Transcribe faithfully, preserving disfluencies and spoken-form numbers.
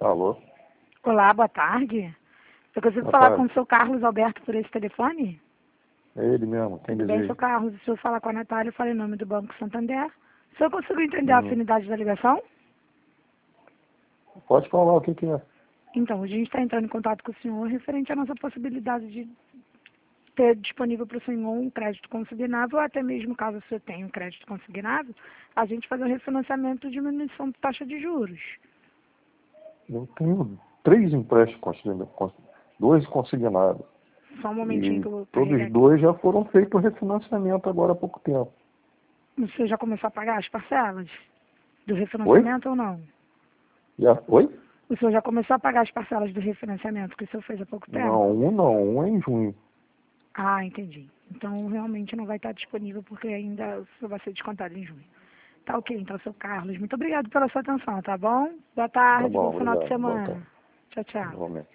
Alô? Olá, boa tarde. Eu consigo Boa falar tarde. com o seu Carlos Alberto por esse telefone? É ele mesmo, quem Tudo bem, deseja? seu Carlos? Se eu falar com a Natália, eu falo em nome do Banco Santander. O senhor conseguiu entender a Hum. afinidade da ligação? Pode falar o que que é. Então, a gente está entrando em contato com o senhor referente à nossa possibilidade de ter disponível para o senhor um crédito consignável, ou até mesmo caso o senhor tenha um crédito consignável, a gente fazer um refinanciamento e diminuição de taxa de juros. Eu tenho três empréstimos consignados, dois consignados. Só um momentinho E que eu vou todos carregar os aqui. dois já foram feitos refinanciamento agora há pouco tempo. O senhor já começou a pagar as parcelas do Oi? refinanciamento ou não? Já? Oi? O senhor já começou a pagar as parcelas do refinanciamento que o senhor fez há pouco tempo? Não, um não, um é em junho. Ah, entendi. Então realmente não vai estar disponível porque ainda o senhor vai ser descontado em junho. Tá ok, então, seu Carlos. Muito obrigado pela sua atenção, tá bom? Boa Tá tarde, bom, bom final de obrigado. Boa semana. tarde. Tchau, tchau. Igualmente.